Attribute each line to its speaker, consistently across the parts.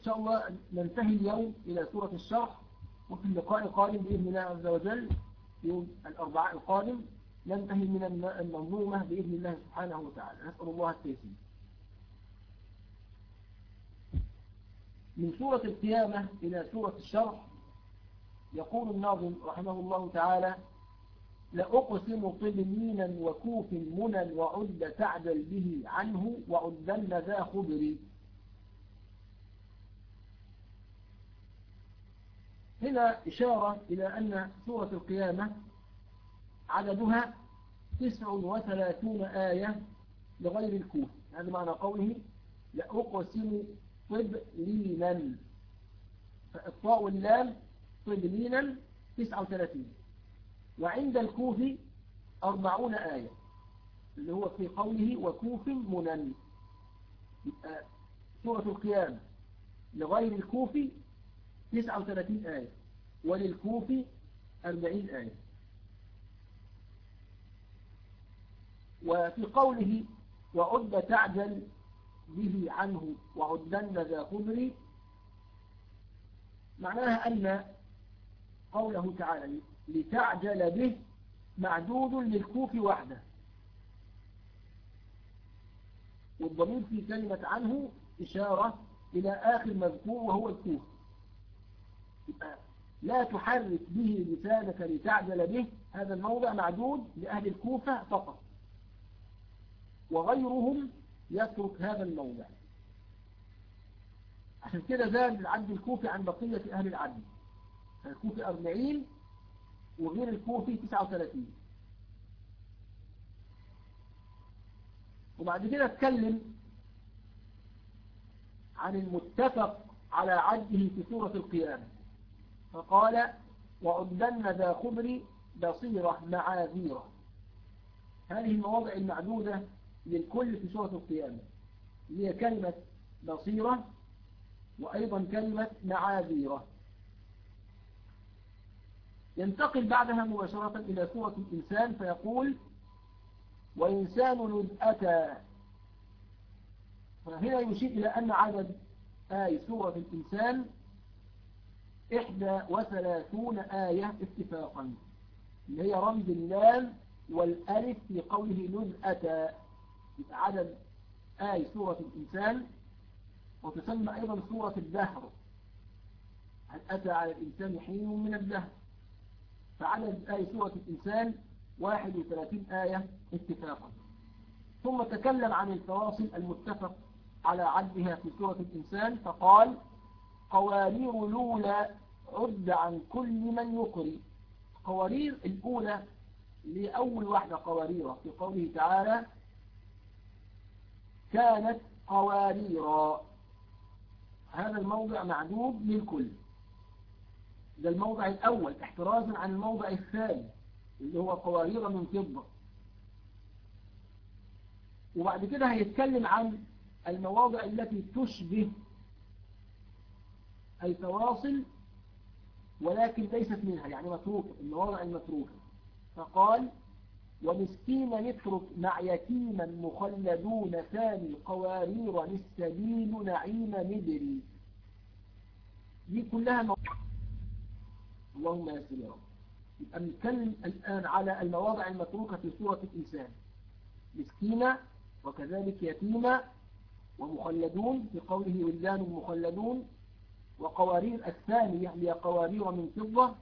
Speaker 1: شاء الله ننتهي اليوم إلى سورة الشرح، وفي اللقاء القادم بإذن الله عز وجل يوم الأربعاء القادم ننتهي من المنظومة بإذن الله سبحانه وتعالى. نسأل الله التيسير. من سورة القيامة إلى سورة الشرح يقول الناظم رحمه الله تعالى: لأقسم طلمينا وكوف منى وعد تعدل به عنه وعدن ذا خبري. هنا إشارة إلى أن سورة القيامة عددها 39 آية لغير الكوف. هذا معنى قوله لأقسم طبلينا، فالطاء واللام طبلينا 39، وعند الكوف 40 آية اللي هو في قوله وكوف منن. سورة القيامة لغير الكوف 39 آية وللكوف 40 آية. وفي قوله وعد تعجل به عنه وعدن ذا خبر معناها أن قوله تعالى لتعجل به معدود للكوف وحده، والضمير في كلمة عنه إشارة إلى آخر مذكور وهو الكوف. لا تحرك به لسانك لتعجل به، هذا الموضع معدود لأهل الكوفة فقط، وغيرهم يترك هذا الموضع. عشان كده زاد العد الكوفي عن بقية أهل العد، الكوفي 40 وغير الكوفي 39. وبعد كده اتكلم عن المتفق على عده في سورة القيامة، فقال وعدن ذا خبر بصيرة معاذيرة. هذه المواضع المعدودة للكل في سورة القيامة هي كلمة بصيرة وأيضا كلمة معاذيرة. ينتقل بعدها مباشرة إلى سورة الإنسان فيقول وإنسان إذ أتى. فهنا يشير إلى أن عدد آي سورة الإنسان 31 آية اتفاقا، اللي هي رمز اللام والألف في قوله نذ أتى. عدد آي سورة الإنسان، وتسمى أيضا سورة الدهر، هل أتى على الإنسان حين من الدهر. فعدد آي سورة الإنسان 31 آية اتفاقا. ثم تكلم عن الفواصل المتفق على عدها في سورة الإنسان فقال قوارير الأولى عد عن كل من يقري. قوارير الأولى لأول واحدة قوارير في قوله تعالى كانت قواريرا. هذا الموضع معدود للكل، ده الموضع الأول احترازا عن الموضع الثاني اللي هو قوارير من فضة. وبعد كده هيتكلم عن المواضع التي تشبه الفواصل ولكن ليست منها، يعني متروكة، المواضع المتروكة. فقال ومسكينا يترك مع يتيما مخلدون ثاني قوارير للسبيل نعيم مدري. دي كلها اللهم يسر يا رب. يبقى نتكلم الآن على المواضع المتروكة في سورة الإنسان: مسكينة وكذلك يتيمة ومخلدون في قوله ولدان مخلدون، وقوارير الثانية هي قوارير من فضة،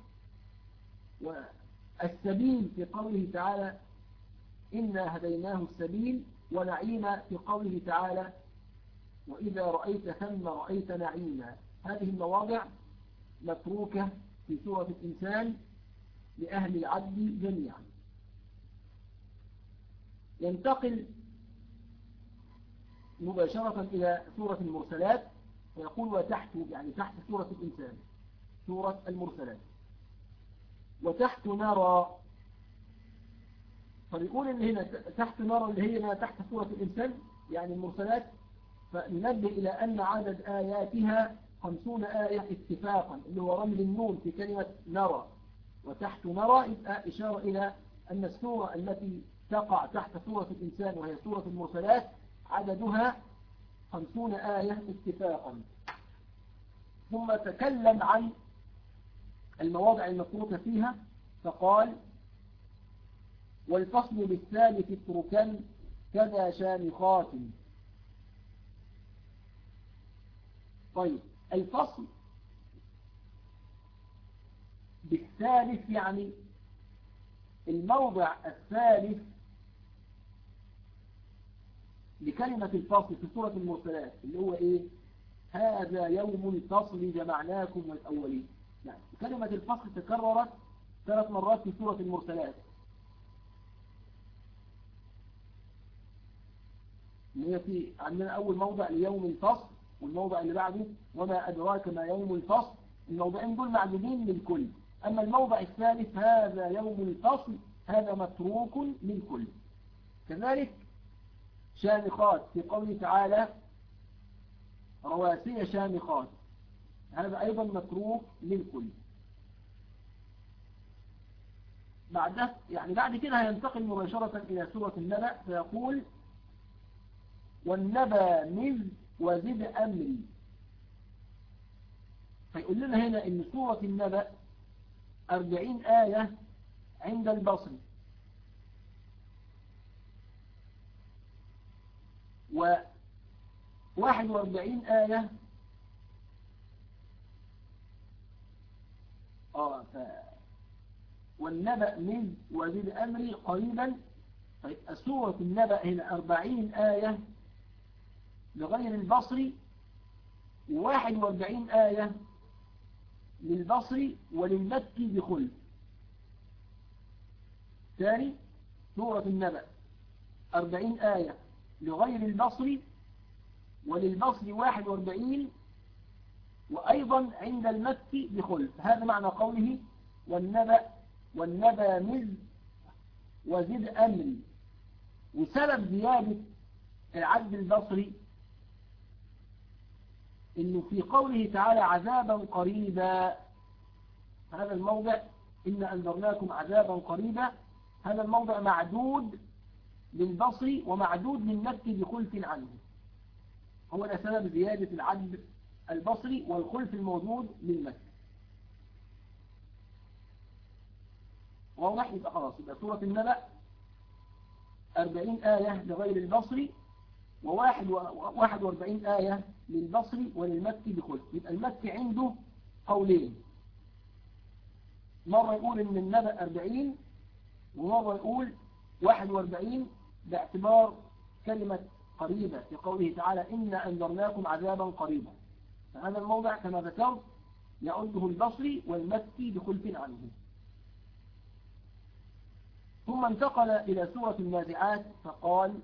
Speaker 1: والسبيل في قوله تعالى إنا هديناه السبيل، ونعيم في قوله تعالى وإذا رأيت ثم رأيت نعيما. هذه المواضع متروكة في سورة الإنسان لأهل العدل جميعا. ينتقل مباشرة إلى سورة المرسلات ويقول وتحت، يعني تحت سورة الإنسان سورة المرسلات. وتحت نرى، فبيقول إن هنا تحت نرى اللي هي ما تحت سورة الإنسان يعني المرسلات، فننبه إلى أن عدد آياتها 50 آية اتفاقا، اللي هو رمز النون في كلمة نرى. وتحت نرى يبقى إشارة إلى أن السورة التي تقع تحت سورة الإنسان وهي سورة المرسلات عددها 50 آية اتفاقا. ثم تكلم عن المواضع المتروكة فيها فقال والفصل بالثالث اتركن كذا شامخات. طيب الفصل بالثالث يعني الموضع الثالث لكلمة الفصل في سورة المرسلات اللي هو ايه؟ هذا يوم الفصل جمعناكم والأولين. يعني كلمة الفصل تكررت 3 مرات في سورة المرسلات، اللي هي في عندنا أول موضع ليوم الفصل، والموضع اللي بعده وما أدراك ما يوم الفصل. الموضعين دول معدودين للكل. أما الموضع الثالث هذا يوم الفصل هذا متروك للكل. كذلك شامخات في قوله تعالى رواسي شامخات، هذا أيضا متروك للكل. بعد كده هينتقل مباشرة إلى سورة النبأ فيقول والنبأ مذ وزد أمري. فيقول لنا هنا إن سورة النبأ 40 آية عند البصري، و41 آية والنبأ مذ وزد أمري قريبا. طيب سورة النبأ هنا 40 آية لغير البصري، و41 آية للبصري وللمكي بخلف. ثاني سورة النبأ 40 آية لغير البصري وللبصري 41 وأيضا عند المكي بخلف. هذا معنى قوله والنبأ مذ وزد أمري. وسبب زيادة العد البصري إنه في قوله تعالى عذابا قريبا، هذا الموضع إن أنذرناكم عذابا قريبا، هذا الموضع معدود للبصري ومعدود للمكي بخلف عنه. هو ده سبب زيادة العد البصري والخلف الموجود للمكي. واضح؟ يبقى خلاص، يبقى سورة النبأ 40 آية لغير البصري و41 آية للبصري وللمكي بخلف. يبقى المكي عنده قولين، مرة يقول إن النبأ 40 ومرة يقول 41 باعتبار كلمة قريبة في قوله تعالى إنا أنذرناكم عذابا قريبا. فهذا الموضع كما ذكرت يعده البصري والمكي بخلف عنه. ثم انتقل إلى سورة النازعات فقال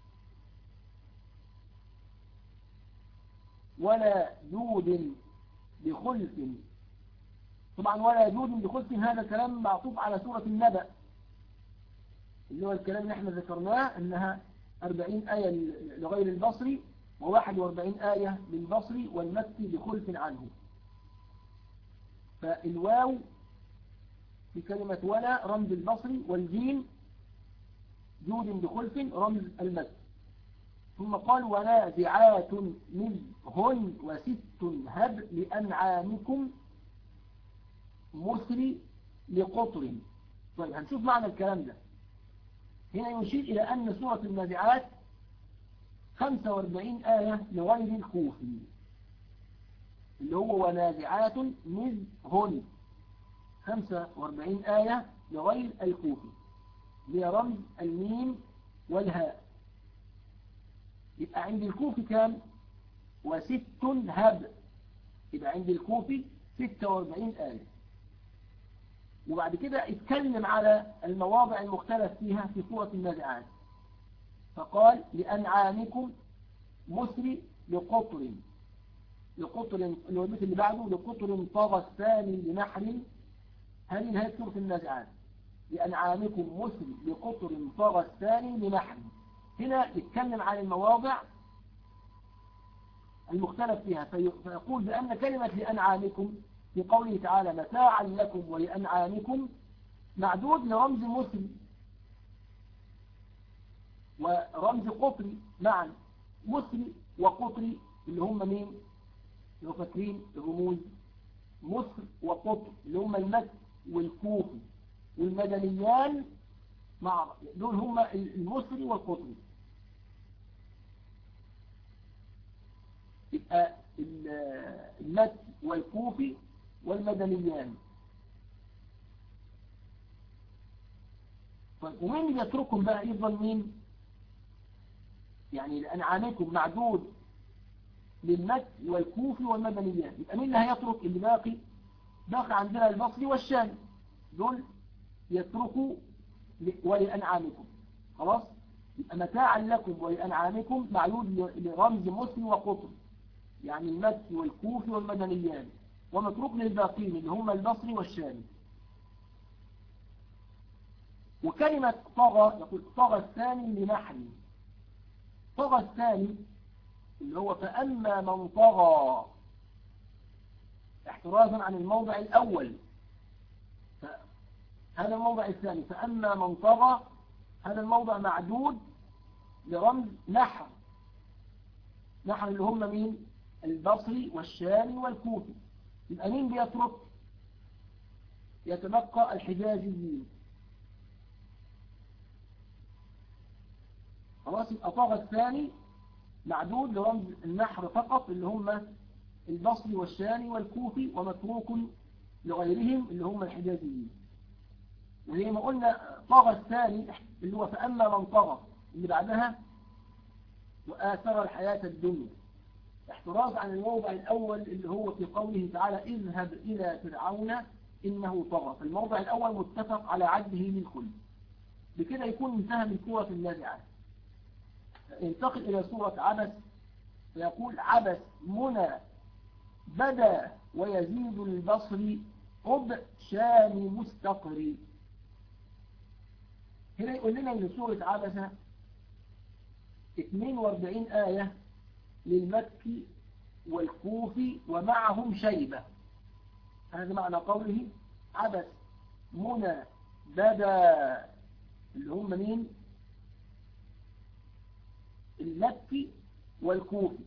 Speaker 1: ولا جود بخلف. طبعا ولا جود بخلف هذا كلام معطوف على سورة النبأ، اللي هو الكلام اللي احنا ذكرناه انها 40 آية لغير البصري و41 آية للبصري والمكي بخلف عنه. فالواو في كلمة ولا رمز البصري، والجيم جود بخلف رمز المكي. ثم قال ونازعات منهن وست هب لأنعامكم مسري لقطر. طيب هنشوف معنى الكلام ده. هنا يشير إلى أن سورة النازعات 45 آية لغير الكوفي، اللي هو ونازعات منهن 45 آية لغير الكوفي برمز الميم والهاء. يبقى عند الكوفي كام؟ وست هب. يبقى عند الكوفي 46 آية. وبعد كده اتكلم على المواضع المختلف فيها في سورة النازعات فقال لأنعامكم مسري لقطر. لقطر اللي هو المثل اللي بعده لقطر طغى الثاني لنحر. هذه نهاية سورة النازعات. لأنعامكم مسري لقطر طغى الثاني لنحر. هنا يتكلم عن المواضع المختلف فيها فيقول بأن كلمة لأنعامكم في قوله تعالى متاعا لكم ولأنعامكم معدود لرمز مسري ورمز قطري معا. مسري وقطري اللي هم مين؟ لو فاكرين الرموز مصر وقطر اللي هم المكي والكوفي والمدنيان مع دول هم المصري والقطري. يبقى المكي والكوفي والمدنيان. ومين اللي يتركهم بقى يفضل مين؟ يعني لأنعامكم معدود للمكي والكوفي والمدنيان. يبقى مين اللي هيترك اللي باقي؟ باقي عندنا البصري والشامي، دول يتركوا ولأنعامكم. خلاص؟ يبقى متاعا لكم ولأنعامكم معدود لرمز مصري وقطر، يعني المكي والكوفي والمدنيان، ومتروك للباقين اللي هم البصري والشامي. وكلمة طغى يقول طغى الثاني لنحن. طغى الثاني اللي هو فأما من طغى احترازا عن الموضع الأول، هذا الموضع الثاني فأما من طغى، هذا الموضع معدود لرمز نحر. نحر اللي هم مين؟ البصري والشامي والكوفي. يبقى مين بيترك؟ يتبقى الحجازيين. خلاص. يبقى طغى الثاني معدود لرمز النحر فقط اللي هم البصري والشامي والكوفي، ومتروك لغيرهم اللي هم الحجازيين. وزي ما قلنا طغى الثاني اللي هو فأما من طغى اللي بعدها وآثر الحياة الدنيا، احتراز عن الموضع الأول اللي هو في قوله تعالى اذهب إلى فرعون إنه طغى. فالموضع الأول متفق على عده للكل. بكده يكون انتهى من سورة النازعات. انتقل إلى سورة عبس، فيقول عبس منى بدا ويزيد البصري قب شام مستقري. هنا يقول لنا ان سورة عبسة 42 آية للمكي والكوفي ومعهم شيبة. هذا معنى قوله عبس منى بدا، اللي هم مين؟ المكي والكوفي.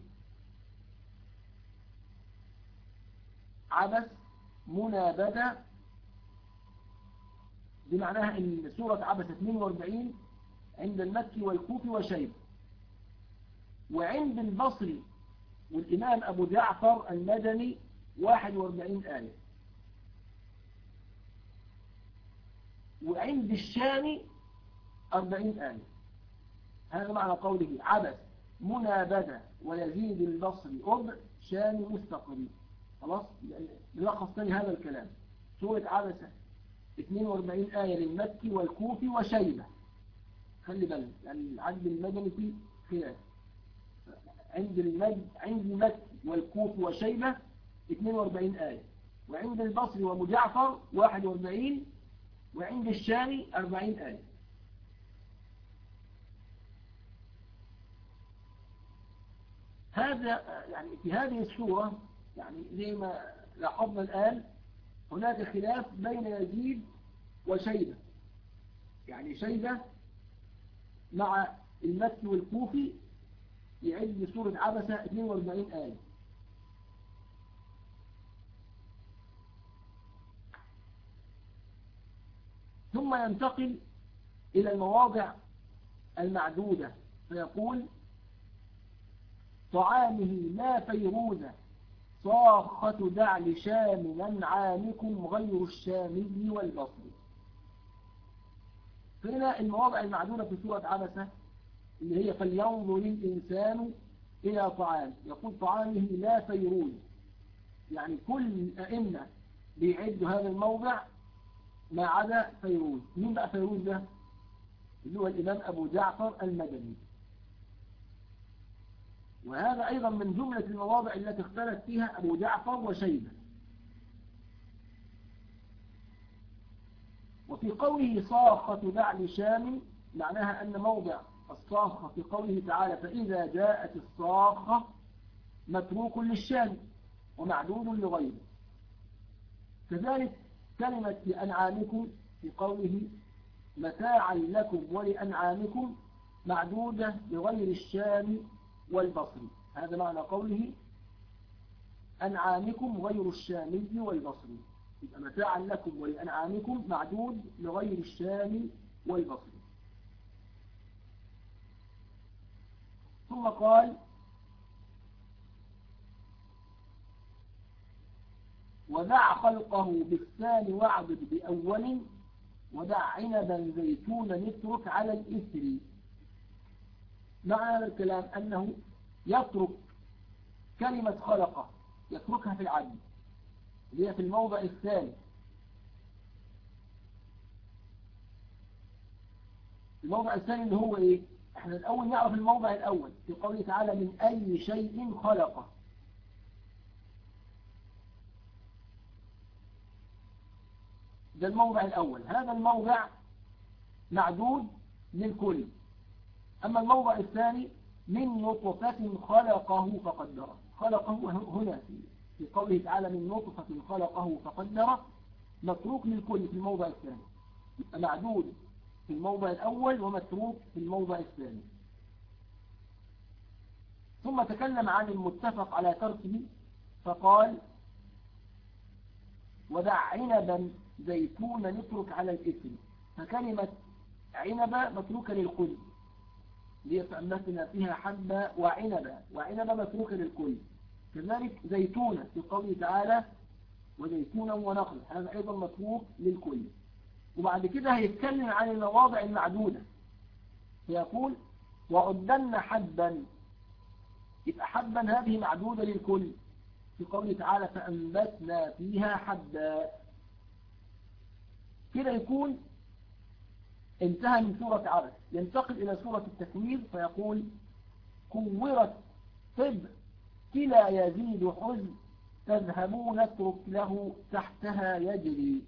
Speaker 1: عبس منى بدا بمعناها ان سورة عبس 42 عند المكي والكوفي وشيبة، وعند البصري والإمام أبو جعفر المدني 41 آية، وعند الشامي 40 آية. هذا معنى قوله عبس منى بدا ويزيد البصري أب شامي مستقري. خلاص. نلخص تاني هذا الكلام. سورة عبسة 42 آية للمكي والكوفي وشيبة. خلي بالك يعني العد المدني في خلاف. عند المكي والكوفي وشيبة 42 آية، وعند البصري ومجعفر 41، وعند الشامي 40 آية. هذا يعني في هذه السورة يعني زي ما لاحظنا الآن هناك خلاف بين يزيد وشيبة. يعني شيبة مع المكي والكوفي يعد سورة عبسة 42 آية. ثم ينتقل إلى المواضع المعدودة فيقول طعامه لا فيروزة صاخة دعل شام ننعامكم غير الشامي والبصري. فهنا المواضع المعدودة في سورة عبسة اللي هي فلينظر الإنسان إلى طعام. يقول طعامه لا فيروز، يعني كل الأئمة بيعدوا هذا الموضع ما عدا فيروز. مين بقى فيروز ده؟ اللي هو الإمام أبو جعفر المدني. وهذا أيضا من جملة المواضع التي اختلف فيها أبو جعفر وشيبة. وفي قوله صاخة دعل شام معناها أن موضع الصاخة في قوله تعالى فإذا جاءت الصاخة متروك للشام ومعدود لغيره. كذلك كلمة لأنعامكم في قوله متاعا لكم ولأنعامكم معدودة لغير الشام والبصري. هذا معنى قوله أنعامكم غير الشامي والبصري. يبقى متاعا لكم ولأنعامكم معدود لغير الشامي والبصري. ثم قال ودع خلقه بالثاني واعبد بأول ودع عنبا زيتونا نترك على الإثر. معنى هذا الكلام أنه يترك كلمة خلقه، يتركها في العدل اللي هي في الموضع الثاني. الموضع الثاني اللي هو ايه؟ احنا الاول نعرف الموضع الاول في قوله تعالى من اي شيء خلقه. ده الموضع الاول، هذا الموضع معدود للكل. اما الموضع الثاني من نطفة خلقه فقدره. خلقه هنا في قوله تعالى من نطفة خلقه فقدره متروك للكل في الموضع الثاني، يبقى معدود في الموضع الأول ومتروك في الموضع الثاني. ثم تكلم عن المتفق على تركه فقال ودع عنبا زيتونا نترك على الإثم. فكلمة عنبة متروكة للكل ليتأمتنا فيها حبة وعنبة متروكة للكل. كذلك زيتونة في قوله تعالى وزيتونا ونخل، هذا أيضا متروك للكل. وبعد كده هيتكلم عن المواضع المعدودة فيقول وعدنا حبا. يبقى حبا هذه معدودة للكل في قوله تعالى فأنبتنا فيها حبا. كده يكون انتهى من سورة عبس. ينتقل إلى سورة التكوير فيقول كورت طب كلا يزيد حزن تذهبون اترك له تحتها يجري.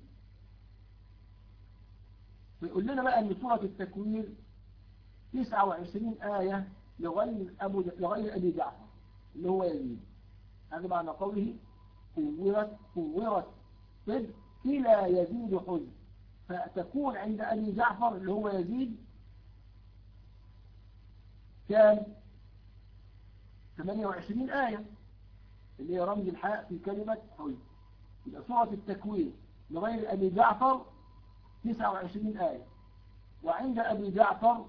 Speaker 1: فيقول لنا بقى أن سورة التكوير 29 آية لغير أبي جعفر اللي هو يزيد. هذا معنى قوله كورت طب كلا يزيد حزن. فتكون عند أبي جعفر اللي هو يزيد كان 28 آية اللي هي رمز الحاء في كلمة حزن. يبقى سورة التكوير لغير أبي جعفر 29 آية، وعند أبي جعفر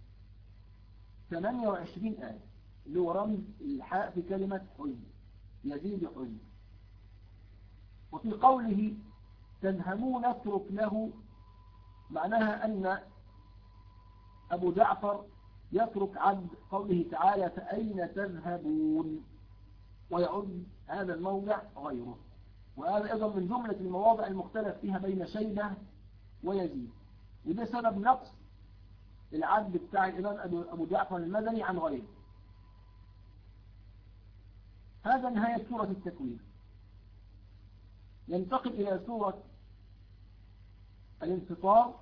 Speaker 1: 28 آية اللي هو رمز الحاء في كلمة حزن يزيد حزن. وفي قوله تذهبون اترك له معناها أن أبو جعفر يترك عبد قوله تعالى فأين تذهبون ويعد هذا الموضع غيره. وهذا أيضا من جملة المواضع المختلف فيها بين شيبة ويزيد، وده سبب نقص العد بتاع الإمام أبو جعفر المدني عن غيره. هذا نهاية سورة التكوير. ينتقل إلى سورة الانفطار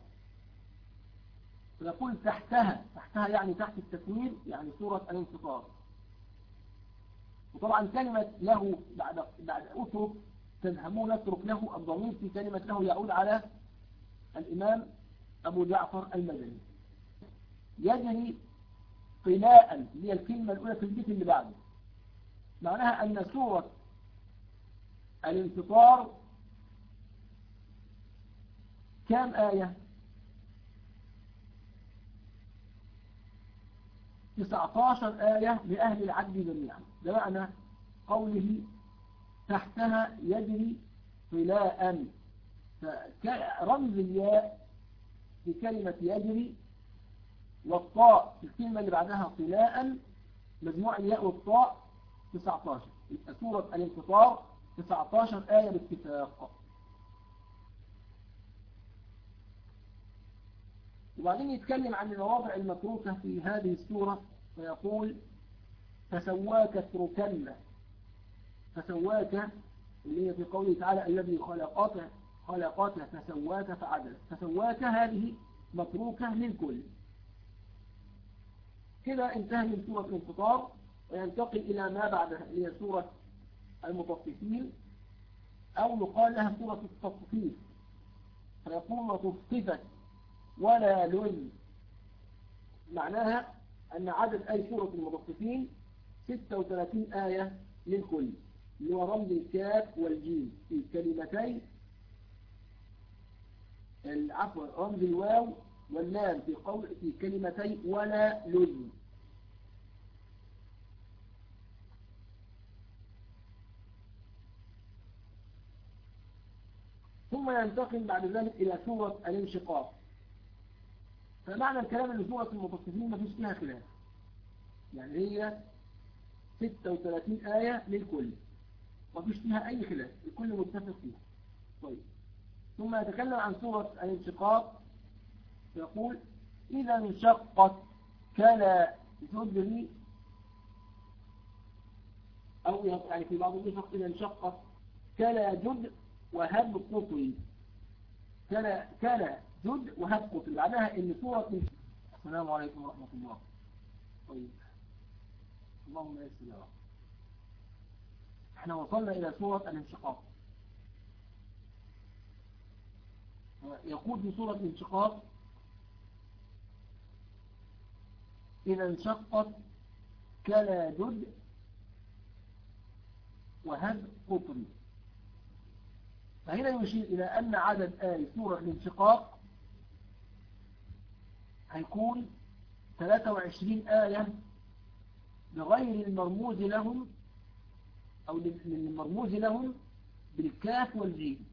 Speaker 1: فنقول تحتها يعني تحت التكوير يعني سورة الانفطار. وطبعا كلمة له بعد أترك تذهبون اترك له الضمير في كلمة له يعود على الإمام أبو جعفر المدني. يجري طلاء اللي هي الكلمة الأولى في البيت اللي بعده، معناها أن سورة الانفطار كام آية؟ 19 آية لأهل العد جميعا. ده معنى قوله تحتها يجري طلاء. فرمز الياء في كلمة يجري والطاء في الكلمة اللي بعدها طلاء مجموع الياء والطاء 19. يبقى سورة الانفطار 19 آية باتفاق. وبعدين يتكلم عن المواضع المتروكة في هذه السورة فيقول فسواك اتركن. فسواك اللي هي في قوله تعالى الذي خلقك فسواك فعدل. فسواك هذه متروكة للكل. كده انتهى من سورة الانفطار وينتقل إلى ما بعدها اللي هي سورة المطففين أو يقال لها سورة التطفيف. فيقول وتصفت ولا لن. معناها أن عدد أي سورة المطففين 36 آية للكل. اللي هو رمز الكاف والجيم في كلمتين، عفوا رمز الواو واللام في كلمتين ولا لزم. ثم ينتقل بعد ذلك إلى سورة الانشقاق. فمعنى الكلام أن سورة المطففين ما فيش فيها خلاف، يعني هي 36 آية للكل ما فيش فيها أي خلاف، الكل متفق فيها. طيب، ثم يتكلم عن سورة الانشقاق، يقول إذا انشقت كلا جدري، أو يعني في بعض النسخ إذا انشقت كلا جد وهب قطري، كلا جد وهب قطري، معناها إن سورة. السلام عليكم ورحمة الله. طيب، اللهم يسر يا رب. احنا وصلنا إلى سورة الانشقاق. يقول في سورة الانشقاق إذا انشقت كلا جد وهب قطري. فهنا يشير إلى أن عدد آية سورة الانشقاق هيكون 23 آية لغير المرموز لهم، أو للمرموز لهم بالكاف والجيم،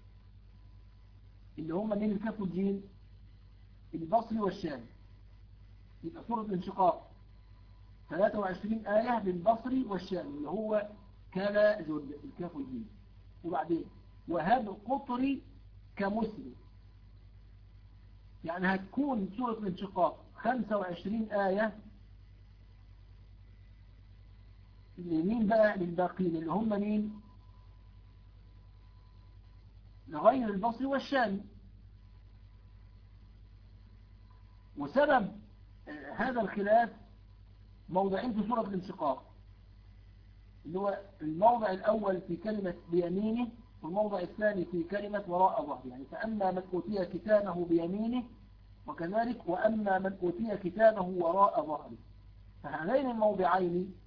Speaker 1: اللي هم من الكاف والجيم البصري والشامي. يبقى سورة الانشقاق 23 آية للبصري والشامي اللي هو كلا جد الكاف والجيم. وبعدين وهب قطري كمسلم، يعني هتكون سورة الانشقاق 25 آية لمين بقى؟ للباقين اللي هم مين؟ لغير البصري والشامي. وسبب هذا الخلاف موضعين في سورة الانشقاق، اللي هو الموضع الأول في كلمة بيمينه، والموضع الثاني في كلمة وراء ظهره، يعني فأما من أوتي كتابه بيمينه، وكذلك وأما من أوتي كتابه وراء ظهره. فهذين الموضعين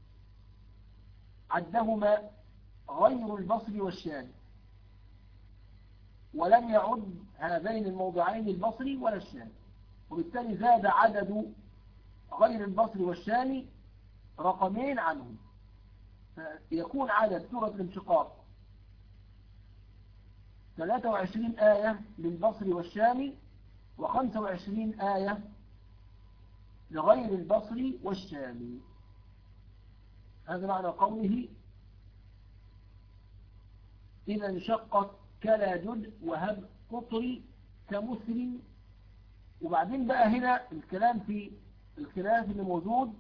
Speaker 1: عدهما غير البصري والشامي، ولم يعد هذين الموضعين البصري ولا الشامي، وبالتالي زاد عدد غير البصري والشامي رقمين عنهم، فيكون عدد سورة الانشقاق 23 آية للبصري والشامي و25 آية لغير البصري والشامي. هذا معنى قوله إذا انشقت كلا جد وهب قطري كمسلم. وبعدين بقى هنا الكلام في الخلاف اللي موجود،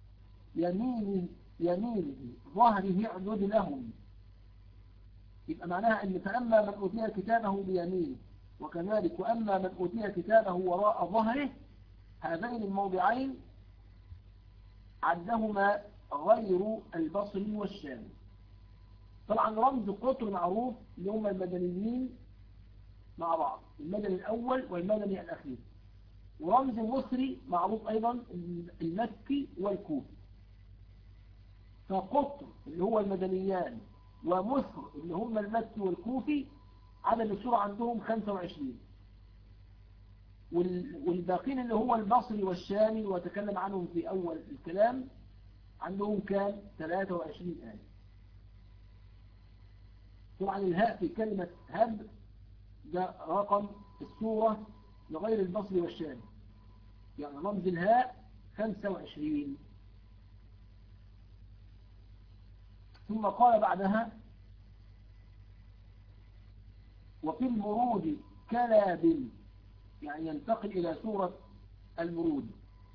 Speaker 1: يمينه ظهره اعدد لهم، يبقى معناها ان فأما من أوتي كتابه بيمينه، وكذلك وأما من أوتي كتابه وراء ظهره، هذين الموضعين عدهما غير البصري والشامي. طبعا رمز قطر معروف اللي هم المدنيين مع بعض، المدني الأول والمدني الأخير. ورمز مصري معروف أيضا المكي والكوفي. فقطر اللي هو المدنيان ومصر اللي هم المكي والكوفي عدد السورة عندهم 25، والباقين اللي هو البصري والشامي وتكلم عنهم في أول الكلام عندهم كان 23 آية. طبعا الهاء في كلمة هب ده رقم السورة لغير البصري والشامي، يعني رمز الهاء 25. ثم قال بعدها وفي المرود كلاب، يعني ينتقل إلى سورة المرود.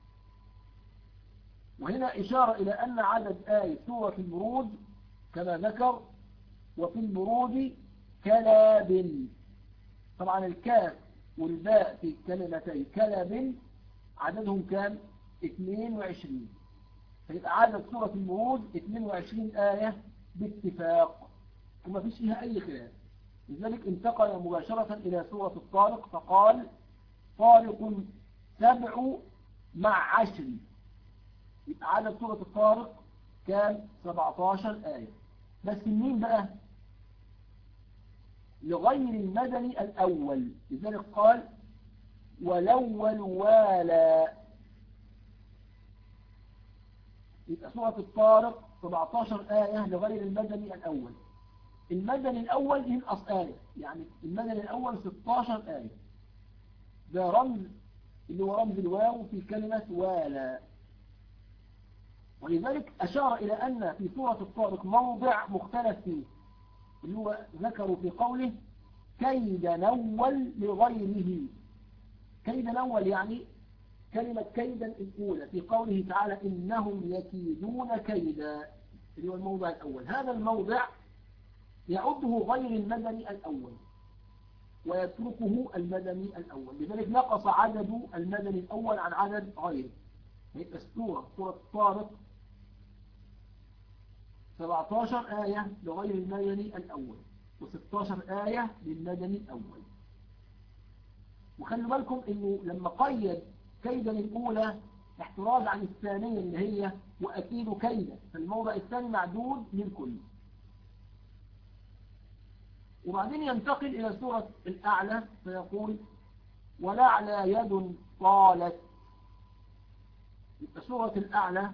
Speaker 1: وهنا إشارة إلى أن عدد آية سورة المرود كما ذكر وفي المرود كلاب. طبعا الكاف والباء في كلمتي كلاب عددهم كان 22، فيبقى عدد سورة المرود 22 آية باتفاق وما فيش فيها أي خلاف. لذلك انتقل مباشرة إلى سورة الطارق فقال طارق 7 مع 10، يبقى عدد سورة الطارق كان 17 آية. بس الميم بقى لغير المدني الأول، لذلك قال والأول والا. يبقى سورة الطارق 17 آية لغير المدني الأول. المدني الأول ينقص آية، يعني المدني الأول 16 آية. ده رمز اللي هو رمز الواو في كلمة والا. ولذلك أشار إلى أن في سورة الطارق موضع مختلف فيه، اللي هو ذكروا في قوله كيد نول لغيره. كيد نول يعني كلمة كيدا الأولى في قوله تعالى إنهم يكيدون كيدا، اللي هو الموضع الأول. هذا الموضع يعده غير المدني الأول ويتركه المدني الأول، لذلك نقص عدد المدني الأول عن عدد غيره. يبقى سورة الطارق 17 آية لغير المدني الأول و16 آية للمدني الأول. وخلوا بالكم إنه لما قيد كيدا الأولى احتراز عن الثانية اللي هي وأكيد كيدا، فالموضع الثاني معدود للكل. وبعدين ينتقل إلى سورة الأعلى فيقول ولعلى يد طالت. يبقى سورة الأعلى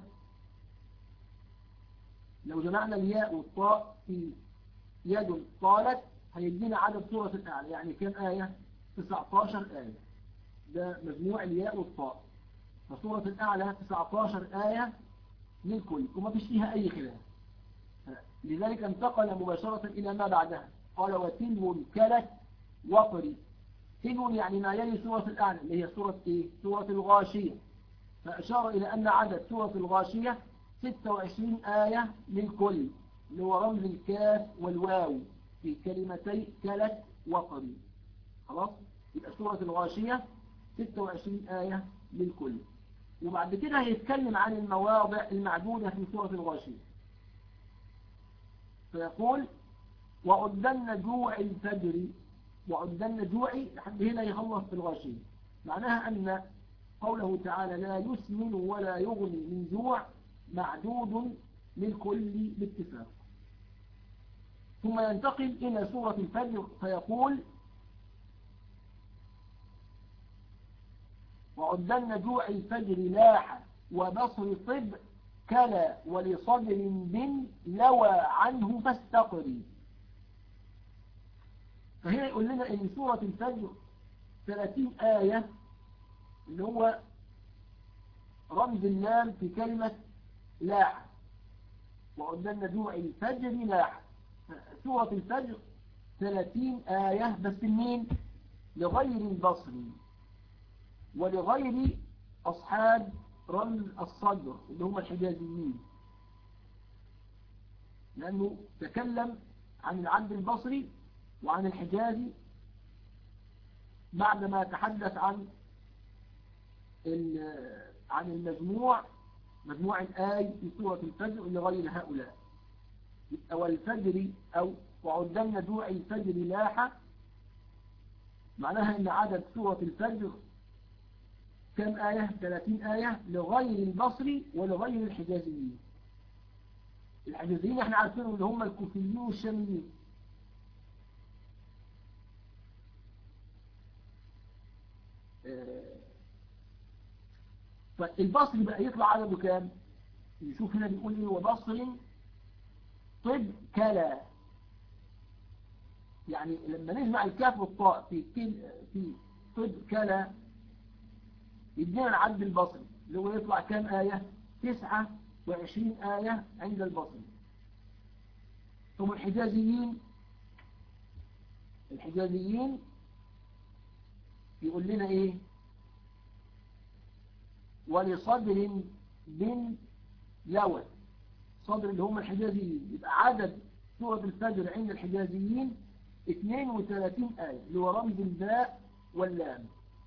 Speaker 1: لو جمعنا الياء والطاء في يد طالت هيدينا عدد سورة الأعلى، يعني كم آية؟ 19 آية. ده مجموع الياء والطاء. فسورة الأعلى 19 آية للكل وما فيش فيها أي خلاف. لذلك انتقل مباشرة إلى ما بعدها، قال وتلو كلت وطري. تلو يعني ما يلي سورة الأعلى اللي هي سورة إيه؟ سورة الغاشية. فأشار إلى أن عدد سورة الغاشية 26 آية للكل، اللي هو رمز الكاف والواو في كلمتي كلت وطري. خلاص؟ يبقى سورة الغاشية 26 آية للكل. وبعد كده هيتكلم عن المواضع المعدودة في سورة الغاشية، فيقول وعدن جوع الفجر. وعدن جوعي لحد هنا يخلص في الغاشية، معناها أن قوله تعالى لا يسمن ولا يغني من جوع معدود للكل باتفاق. ثم ينتقل إلى سورة الفجر فيقول وعدن جوع الفجر لاح وبصر طب كلا ولصدر بن لوى عنه فاستقري. فهنا يقول لنا ان سورة الفجر 30 آية، اللي هو رمز اللام في كلمة لاح. وعدن جوع الفجر لاح. سورة الفجر 30 آية بس مين؟ لغير البصري ولغير أصحاب رمز الصدر اللي هم الحجازيين، لأنه تكلم عن العبد البصري وعن الحجازي بعدما تحدث عن مجموع الآي في سورة الفجر لغير هؤلاء. والفجر أو وعدن جوع الفجر لاح، معناها أن عدد سورة الفجر كم آية؟ 30 آية لغير البصري ولغير الحجازيين. الحجازيين احنا عارفينهم اللي هم الكوفيين والشاميين. فالبصري بقى يطلع عدده كام؟ نشوف هنا بيقول ايه وبصر طب كلا. يعني لما نجمع الكاف والطاء في طب كلا يدينا العدد البصري اللي هو يطلع كام آية؟ 29 آية عند البصري. ثم الحجازيين يقول لنا ايه؟ ولصدر بن لوى. صدر اللي هم الحجازيين. يبقى عدد سورة الفجر عند الحجازيين 32 آية اللي هو رمز الباء واللام.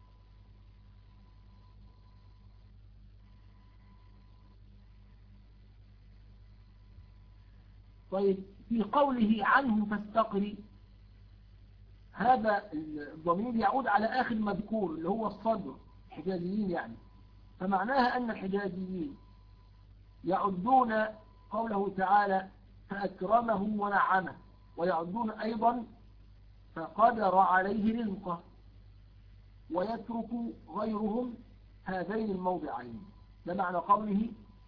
Speaker 1: طيب في قوله عنه فاستقري، هذا الضمير يعود على آخر مذكور اللي هو الصدر الحجازيين يعني. فمعناها أن الحجازيين يعدون قوله تعالى فأكرمه ونعمه، ويعدون أيضا فقدر عليه رزقه، ويترك غيرهم هذين الموضعين. ده معنى قوله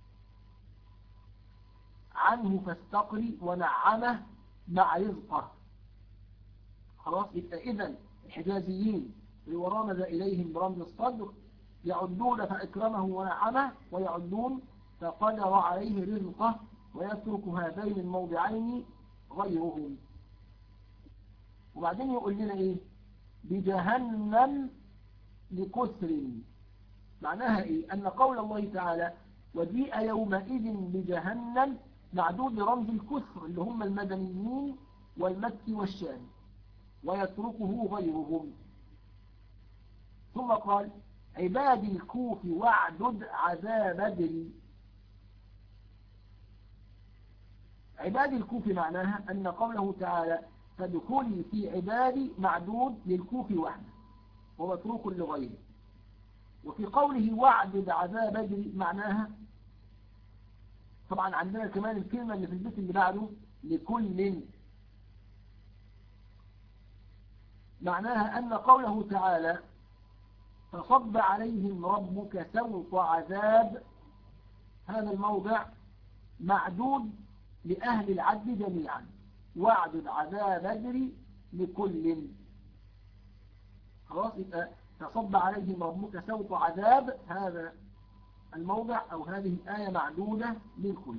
Speaker 1: عنه فاستقري ونعمه مع رزقه. خلاص، يبقى إذن الحجازيين ورمز إليهم برمز الصدر يعدون فأكرمه ونعمه، ويعدون فقدر عليه رزقه، ويترك هذين الموضعين غيرهم. وبعدين يقول لنا إيه؟ بجهنم لكسر. معناها إيه؟ أن قول الله تعالى وجيء يومئذ بجهنم معدود رمز الكسر اللي هم المدنيين والمكي والشام، ويتركه غيرهم. ثم قال عباد الكوف واعدد عذاب بدر. عباد الكوف معناها أن قوله تعالى فادخلي في عبادي معدود للكوف وحده ومتروك لغيره. وفي قوله واعدد عذاب بدر معناها، طبعا عندنا كمان الكلمة اللي في البيت اللي بعده لكل، معناها أن قوله تعالى فصب عليهم ربك سوط عذاب، هذا الموضع معدود لأهل العدل جميعا، واعدد عذاب بدر لكل. خلاص، يبقى فصب عليهم ربك سوط عذاب، هذا الموضع أو هذه الآية معدودة للكل.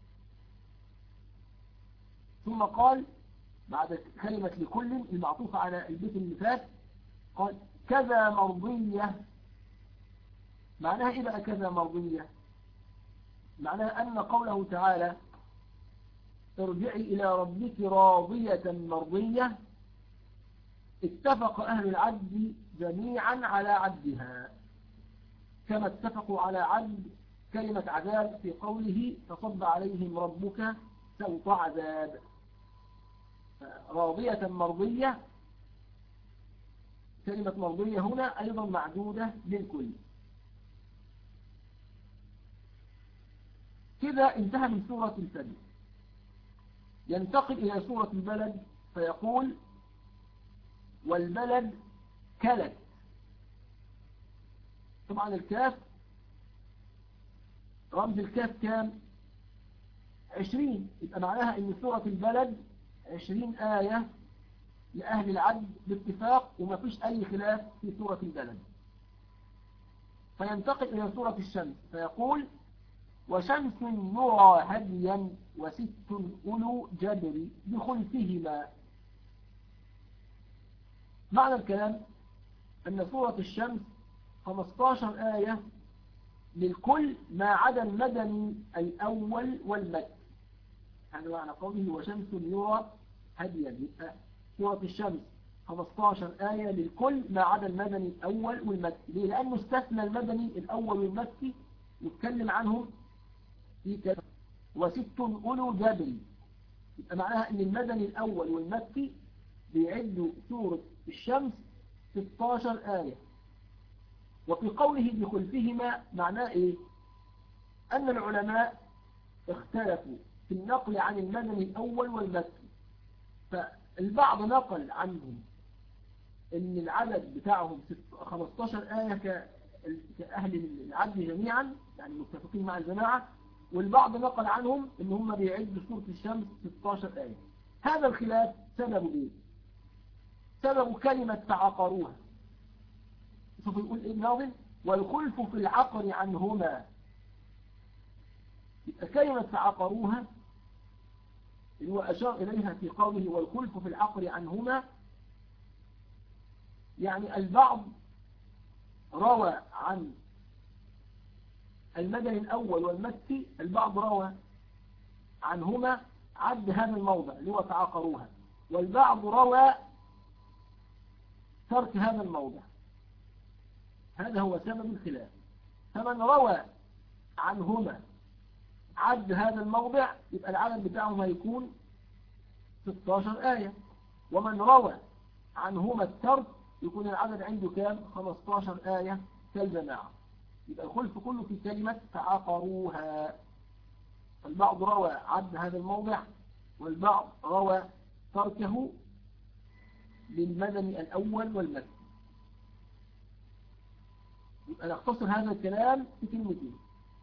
Speaker 1: ثم قال بعد كلمة لكل المعطوفة على البيت اللي فات قال كذا مرضية. معناها إيه بقى كذا مرضية؟ معناها أن قوله تعالى ارجعي إلى ربك راضية مرضية، اتفق أهل العدل جميعا على عدها، كما اتفقوا على عد كلمة عذاب في قوله فصب عليهم ربك سوط عذاب. راضية مرضية، كلمة مرضية هنا أيضا معدودة للكل. كذا انتهى من سورة الفجر. ينتقل إلى سورة البلد فيقول والبلد كلت. طبعا الكاف رمز الكاف كام؟ 20. يبقى معناها ان سورة البلد 20 آية لأهل العد باتفاق، وما فيش أي خلاف في سورة البلد. فينتقل إلى سورة الشمس فيقول وشمس يرى هديا وست أولو جبر بخلفهما. معنى الكلام أن سورة الشمس 15 آية للكل ما عدا المدني الأول والمكي. هذا معنى قوله وشمس يرى هديا. سورة الشمس 15 آية للكل ما عدا المدني الأول والمكي. ليه؟ لأنه استثنى المدني الأول والمكي يتكلم عنهم في كذا وست أولو جبل. يبقى معناها أن المدني الأول والمكي بيعدوا سورة الشمس 16 آية. وفي قوله بخلفهما معناه إيه؟ أن العلماء اختلفوا في النقل عن المدني الأول والمكي، فالبعض نقل عنهم أن العدد بتاعهم 15 آية كأهل العدل جميعا، يعني متفقين مع الجماعة، والبعض نقل عنهم أن هم بيعدوا سورة الشمس 16 آية. هذا الخلاف سببه إيه؟ سبب كلمة تعاقروها. شوف يقول إيه الناظم والخلف في العقر عنهما. كلمة تعاقروها اللي هو أشار إليها في قوله والخلف في العقر عنهما، يعني البعض روى عن المدني الأول والمكي، البعض روى عنهما عد هذا الموضع اللي هو تعاقروها، والبعض روى ترك هذا الموضع. هذا هو سبب الخلاف. فمن روى عنهما عد هذا الموضع يبقى العدد بتاعهم هيكون 16 آية، ومن روى عنهما الترك يكون العدد عنده كام؟ 15 آية كالجماعة. يبقى الخلف كله في كلمة تعاقروها. البعض روى عد هذا الموضع والبعض روى تركه للمدني الأول والمكي. يبقى نختصر هذا الكلام في كلمتين.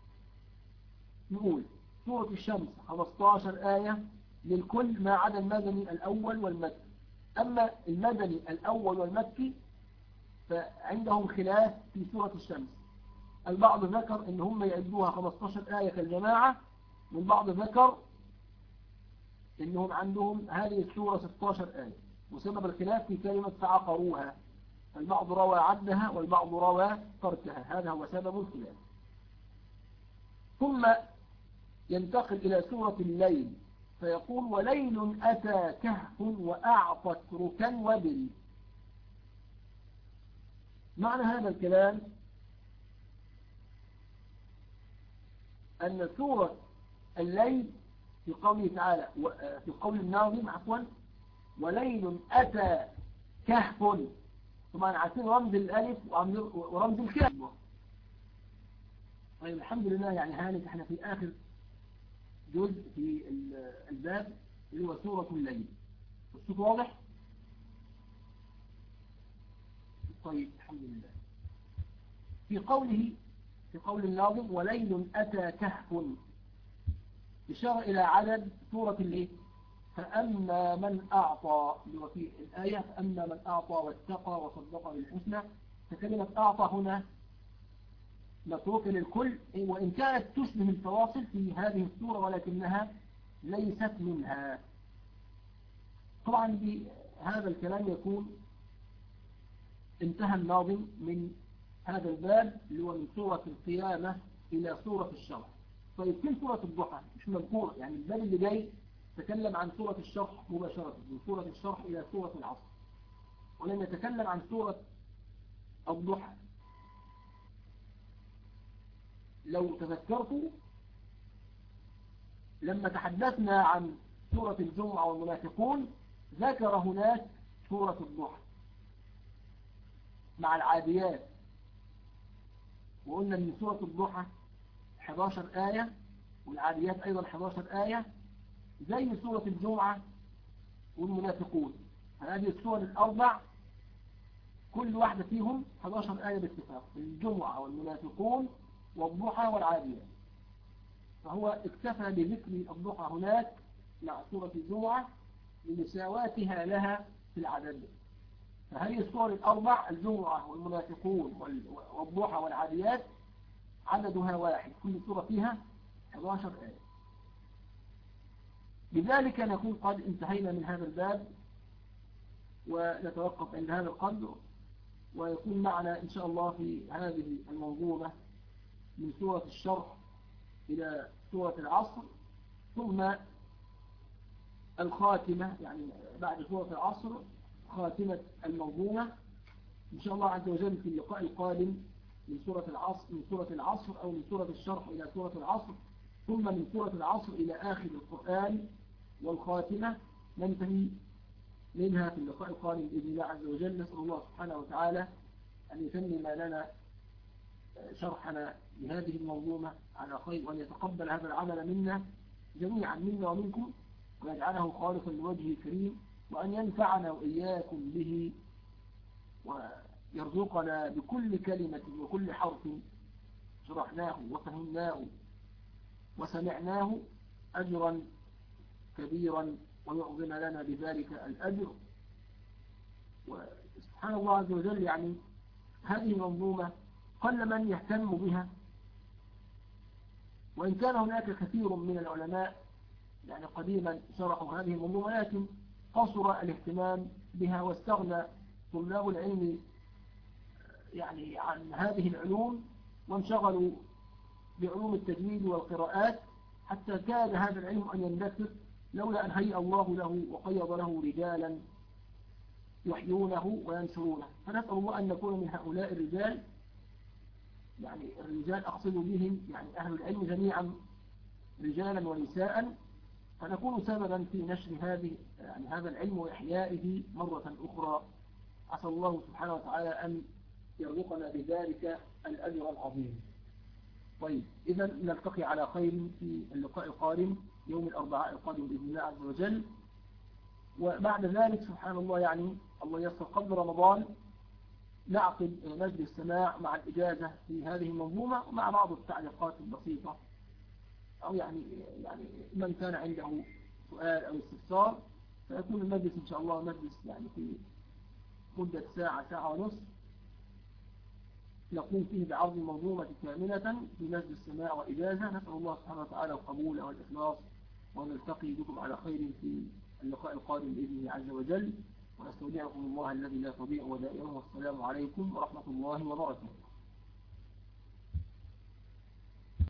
Speaker 1: نقول سورة الشمس 15 آية للكل ما عدا المدني الأول والمكي. أما المدني الأول والمكي فعندهم خلاف في سورة الشمس. البعض ذكر إن هم يعدوها 15 آية كالجماعة، والبعض ذكر إنهم عندهم هذه السورة 16 آية، وسبب الخلاف في كلمة فعقروها. البعض روى عدها والبعض روى تركها، هذا هو سبب الخلاف. ثم ينتقل إلى سورة الليل فيقول وليل أتى كهف وأعطت ركا وبل. معنى هذا الكلام أن سورة الليل في قوله تعالى في قول الناظم عفوا وليل أتى كهف، طبعا عارفين رمز الألف ورمز الكاف. طيب الحمد لله يعني هانت احنا في آخر جزء في الباب اللي هو سورة الليل. الصوت واضح؟ طيب الحمد لله. في قول الناظم وليل أتى كهف إشارة إلى عدد سورة الليل. فأما من أعطى في الآية فأما من أعطى واتقى وصدق بالحسنى، فكلمة أعطى هنا متروكة للكل، وإن كانت تشبه الفواصل في هذه السورة ولكنها ليست منها. طبعا بهذا الكلام يكون انتهى الناظم من هذا الباب اللي هو من سورة القيامة إلى سورة الشرح. طيب في سورة الضحى مش مذكورة، يعني الباب اللي جاي تكلم عن سورة الشرح مباشرة، من سورة الشرح إلى سورة العصر، ولم يتكلم عن سورة الضحى. لو تذكرتوا لما تحدثنا عن سورة الجمعة والمنافقون ذكر هناك سورة الضحى مع العاديات، وقلنا من سورة الضحى 11 آية والعاديات أيضا 11 آية زي سورة الجمعة والمنافقون. هذه السور الأربع كل واحدة فيهم 11 آية باتفاق، الجمعة والمنافقون والضحى والعاديات. فهو اكتفى بذكر الضحى هناك مع سورة الجمعة لمساواتها لها في العدد. فهذه السور الأربع الجمعة والمنافقون والضحى والعاديات عددها واحد، كل سورة فيها 11 آية. بذلك نكون قد انتهينا من هذا الباب، ونتوقف عند هذا القدر، ويكون معنا إن شاء الله في هذه المنظومة من سورة الشرح إلى سورة العصر، ثم الخاتمة يعني بعد سورة العصر خاتمة المنظومة إن شاء الله عز وجل في اللقاء القادم من سورة العصر أو من سورة الشرح إلى سورة العصر، ثم من سورة العصر إلى آخر القرآن والخاتمة ننتهي منها في اللقاء القادم بإذن الله عز وجل. نسأل الله سبحانه وتعالى أن يتمم لنا شرحنا لهذه المنظومة على خير، وأن يتقبل هذا العمل منا جميعا منا ومنكم، ويجعله خالصا لوجهه الكريم، وأن ينفعنا وإياكم به، ويرزقنا بكل كلمة وكل حرف شرحناه وفهمناه وسمعناه أجرا كبيرا، ويعظم لنا بذلك الأجر. وسبحان الله عز وجل يعني هذه المنظومة قل من يهتم بها، وإن كان هناك كثير من العلماء يعني قديما شرحوا هذه المنظومة، لكن قصر الاهتمام بها واستغنى طلاب العلم يعني عن هذه العلوم، وانشغلوا بعلوم التجويد والقراءات، حتى كاد هذا العلم أن يندثر لولا أن هيأ الله له وقيض له رجالا يحيونه وينشرونه. فنسأل الله أن نكون من هؤلاء الرجال، يعني الرجال أقصد بهم يعني أهل العلم جميعا رجالا ونساء، فنكون سببا في نشر هذا العلم وإحيائه مرة أخرى. عسى الله سبحانه وتعالى أن يرزقنا بذلك الأجر العظيم. طيب إذا نلتقي على خير في اللقاء القادم يوم الأربعاء القادم بإذن الله عز وجل. وبعد ذلك سبحان الله يعني الله يسر قبل رمضان نعقد مجلس سماع مع الإجازة في هذه المنظومة ومع بعض التعليقات البسيطة، أو يعني من كان عنده سؤال أو استفسار. فيكون المجلس إن شاء الله مجلس يعني في مدة ساعة، ساعة ونصف، نقوم فيه بعرض المنظومة كاملة في مجلس سماع وإجازة. نسأل الله سبحانه وتعالى القبول والإخلاص، ونلتقي بكم على خير في اللقاء القادم بإذن الله عز وجل. ونستودعكم الله الذي لا تضيع ودائعه. والسلام عليكم ورحمة الله وبركاته.